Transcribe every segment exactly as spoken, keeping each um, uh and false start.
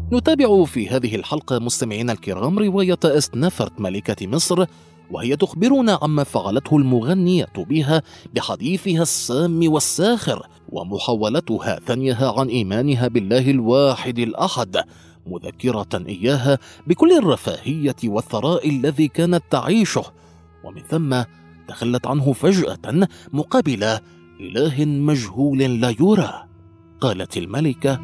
نتابع في هذه الحلقة مستمعينا الكرام رواية اسنفرت ملكة مصر، وهي تخبرنا عما فعلته المغنية بها بحديثها السام والساخر ومحاولتها ثنيها عن إيمانها بالله الواحد الأحد، مذكرة إياها بكل الرفاهية والثراء الذي كانت تعيشه، ومن ثم تخلت عنه فجأة مقابل إله مجهول لا يرى. قالت الملكة: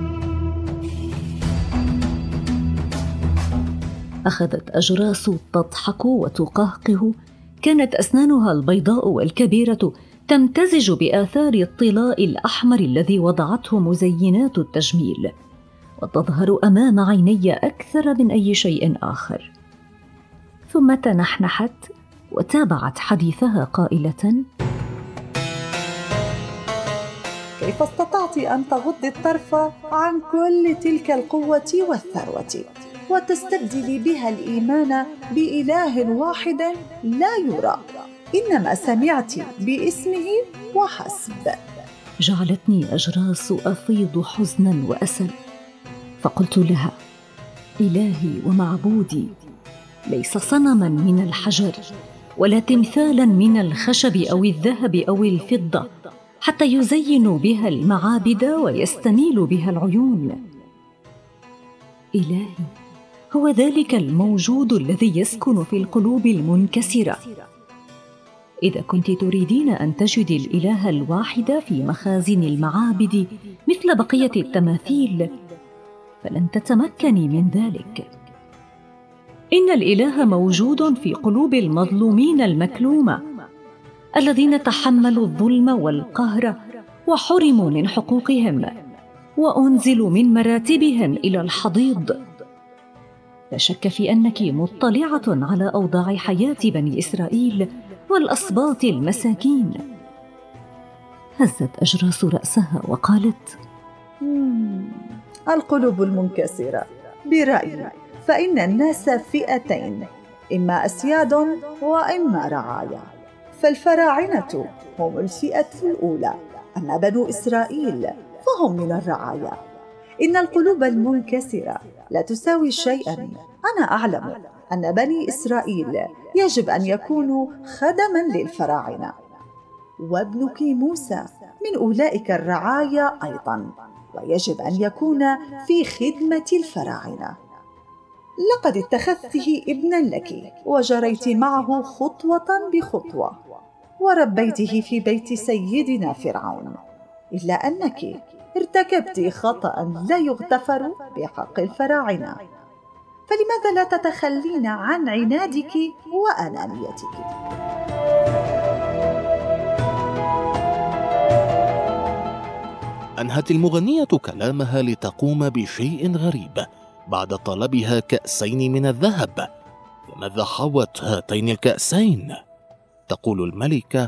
أخذت أجراس تضحك وتقهقه، كانت أسنانها البيضاء والكبيرة تمتزج بآثار الطلاء الأحمر الذي وضعته مزينات التجميل، وتظهر أمام عيني أكثر من أي شيء آخر. ثم تنحنحت وتابعت حديثها قائلة: كيف استطعت أن تغضي الطرف عن كل تلك القوة والثروة وتستبدلي بها الإيمان بإله واحد لا يرى، إنما سمعت باسمه وحسب؟ جعلتني أجراس أفيض حزنا وأسى، فقلت لها: إلهي ومعبودي ليس صنما من الحجر ولا تمثالا من الخشب أو الذهب أو الفضة حتى يزين بها المعابد ويستنيل بها العيون. إلهي هو ذلك الموجود الذي يسكن في القلوب المنكسرة. إذا كنت تريدين أن تجدي الإله الواحد في مخازن المعابد مثل بقية التماثيل فلن تتمكني من ذلك. إن الإله موجود في قلوب المظلومين المكلومة الذين تحملوا الظلم والقهر وحرموا من حقوقهم وأنزلوا من مراتبهم إلى الحضيض. لا شك في أنك مطلعة على أوضاع حياة بني إسرائيل والأسباط المساكين. هزت أجراس رأسها وقالت: القلوب المنكسرة. برأيي فإن الناس فئتين، إما أسياد وإما رعايا، فالفراعنة هم الفئة الأولى، أما بنو إسرائيل فهم من الرعايا. إن القلوب المنكسرة لا تساوي شيئا. أنا أعلم أن بني إسرائيل يجب أن يكونوا خدما للفراعنة، وابنك موسى من أولئك الرعايا أيضا، ويجب أن يكون في خدمة الفراعنة. لقد اتخذته ابنا لك وجريت معه خطوة بخطوة وربيته في بيت سيدنا فرعون، إلا أنك ارتكبت خطأ لا يغتفر بحق الفراعنة. فلماذا لا تتخلين عن عنادك وأنانيتك؟ أنهت المغنية كلامها لتقوم بشيء غريب بعد طلبها كأسين من الذهب. فماذا حوت هاتين الكأسين؟ تقول الملكة: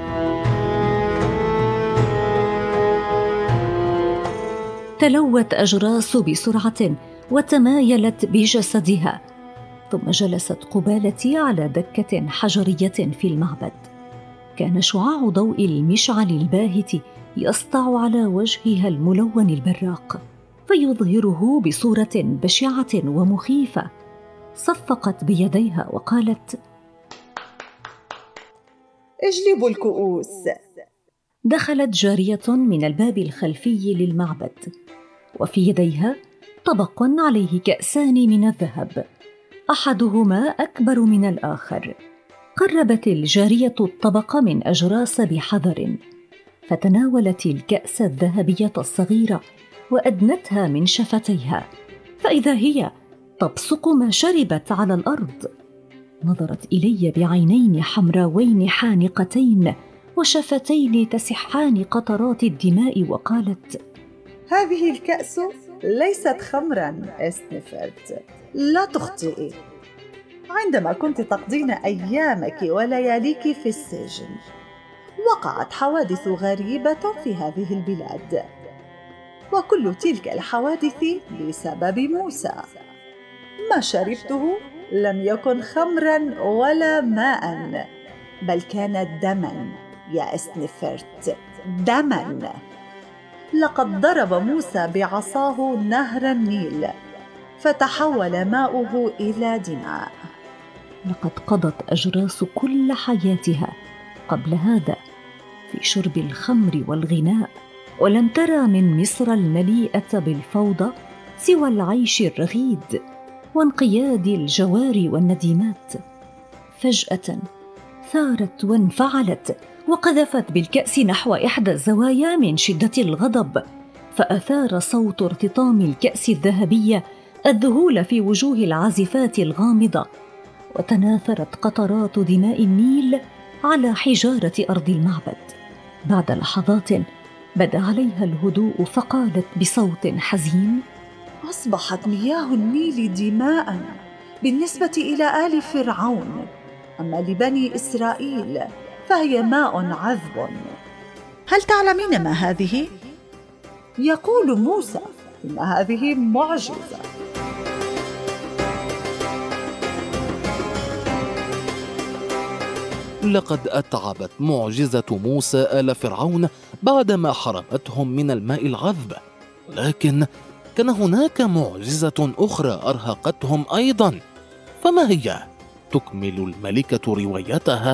تلوت أجراس بسرعة وتمايلت بجسدها، ثم جلست قبالتي على دكة حجرية في المعبد. كان شعاع ضوء المشعل الباهت يسطع على وجهها الملون البراق فيظهره بصورة بشعة ومخيفة. صفقت بيديها وقالت: اجلبوا الكؤوس. دخلت جارية من الباب الخلفي للمعبد، وفي يديها طبق عليه كأسان من الذهب، أحدهما أكبر من الآخر. قربت الجارية الطبق من أجراس بحذر، فتناولت الكأس الذهبية الصغيرة وأدنتها من شفتيها، فإذا هي تبصق ما شربت على الأرض. نظرت إلي بعينين حمراوين حانقتين وشفتين تسحان قطرات الدماء وقالت: هذه الكأس ليست خمرا اسنفرت، لا تخطئي. عندما كنت تقضين أيامك ولياليك في السجن وقعت حوادث غريبة في هذه البلاد، وكل تلك الحوادث بسبب موسى. ما شربته لم يكن خمرا ولا ماء، بل كان دما يا اسنفرت، دما. لقد ضرب موسى بعصاه نهر النيل فتحول ماؤه إلى دماء. لقد قضت أجراس كل حياتها قبل هذا في شرب الخمر والغناء، ولم ترى من مصر المليئة بالفوضى سوى العيش الرغيد وانقياد الجواري والنديمات. فجأة ثارت وانفعلت وقذفت بالكأس نحو إحدى الزوايا من شدة الغضب، فأثار صوت ارتطام الكأس الذهبية الذهول في وجوه العازفات الغامضة، وتناثرت قطرات دماء النيل على حجارة أرض المعبد. بعد لحظات بدا عليها الهدوء فقالت بصوت حزين: أصبحت مياه النيل دماء بالنسبة إلى آل فرعون، أما لبني إسرائيل فهي ماء عذب. هل تعلمين ما هذه؟ يقول موسى إن هذه معجزة. لقد أتعبت معجزة موسى آل فرعون بعدما حرمتهم من الماء العذب، لكن كان هناك معجزة أخرى أرهقتهم أيضا، فما هي؟ تكمل الملكة روايتها.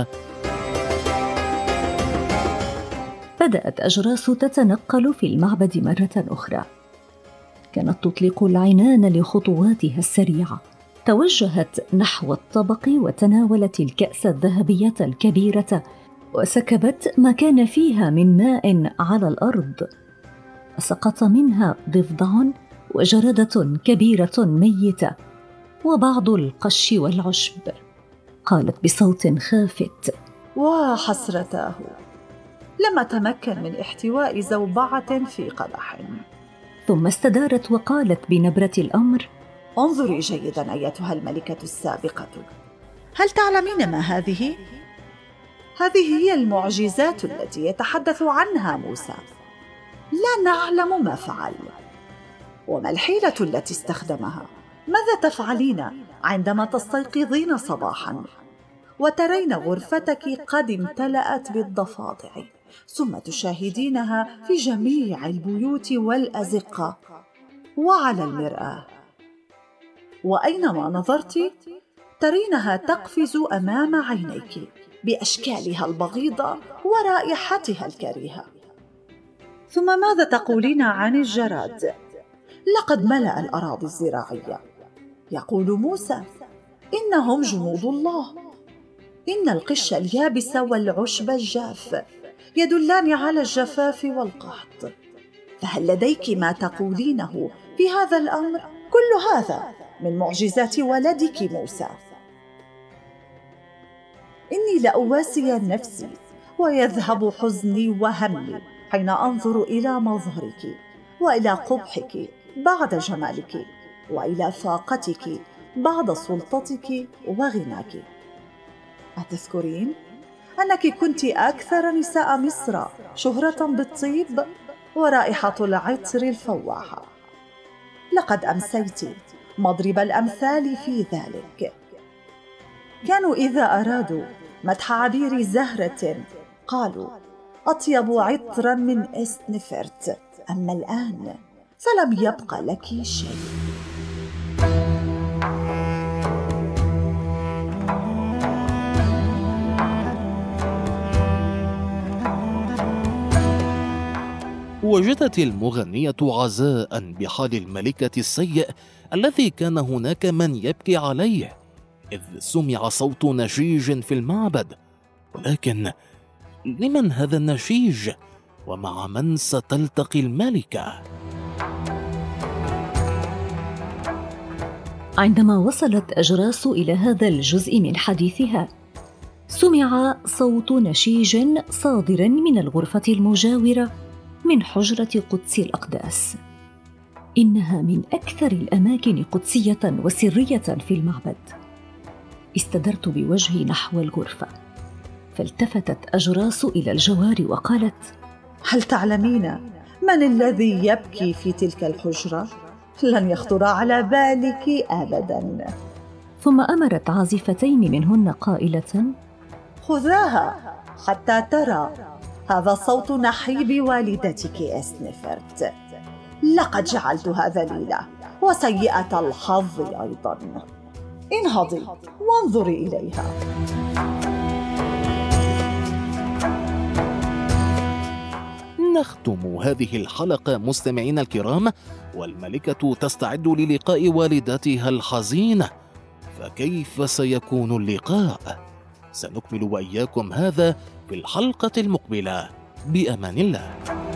بدأت أجراس تتنقل في المعبد مرة أخرى، كانت تطلق العنان لخطواتها السريعة. توجهت نحو الطبق وتناولت الكأس الذهبية الكبيرة وسكبت ما كان فيها من ماء على الأرض، سقط منها ضفدع وجردة كبيرة ميتة وبعض القش والعشب. قالت بصوت خافت: وحسرتاه، لم أتمكن من احتواء زوبعة في قدح. ثم استدارت وقالت بنبرة الأمر: انظري جيدا أيتها الملكة السابقة، هل تعلمين ما هذه؟ هذه هي المعجزات التي يتحدث عنها موسى. لا نعلم ما فعل وما الحيلة التي استخدمها. ماذا تفعلين عندما تستيقظين صباحا وترين غرفتك قد امتلأت بالضفادع، ثم تشاهدينها في جميع البيوت والأزقة وعلى المرآة، وأينما نظرت ترينها تقفز أمام عينيك بأشكالها البغيضة ورائحتها الكريهة؟ ثم ماذا تقولين عن الجراد؟ لقد ملأ الأراضي الزراعية. يقول موسى إنهم جنود الله. إن القش اليابس والعشب الجاف يدلان على الجفاف والقحط. فهل لديك ما تقولينه في هذا الأمر؟ كل هذا من معجزات ولدك موسى. إني لأواسي نفسي ويذهب حزني وهمي حين أنظر إلى مظهرك وإلى قبحك بعد جمالك وإلى فاقتك بعد سلطتك وغناك. أتذكرين أنك كنت أكثر نساء مصر شهرة بالطيب ورائحة العطر الفواحة؟ لقد أمسيت مضرب الأمثال في ذلك. كانوا إذا أرادوا مدح عبير زهرة قالوا أطيب عطرا من إسنفرت، أما الآن فلم يبق لك شيء. وجدت المغنية عزاء بحال الملكة السيء الذي كان هناك من يبكي عليه، إذ سمع صوت نشيج في المعبد. ولكن لمن هذا النشيج؟ ومع من ستلتقي الملكة؟ عندما وصلت أجراس إلى هذا الجزء من حديثها، سمع صوت نشيج صادر من الغرفة المجاورة من حجرة قدس الأقداس. إنها من أكثر الأماكن قدسية وسرية في المعبد. استدرت بوجهي نحو الغرفة، فالتفتت أجراس إلى الجوار وقالت: هل تعلمين من الذي يبكي في تلك الحجرة؟ لن يخطر على بالك أبداً. ثم أمرت عازفتين منهن قائلة: خذاها حتى ترى هذا صوت نحيب والدتك اسنفرت. لقد جعلتها ذليلة وسيئة الحظ أيضا. انهضي وانظري إليها. نختم هذه الحلقة مستمعينا الكرام والملكة تستعد للقاء والدتها الحزينة، فكيف سيكون اللقاء؟ سنكمل وإياكم هذا في الحلقة المقبلة، بأمان الله.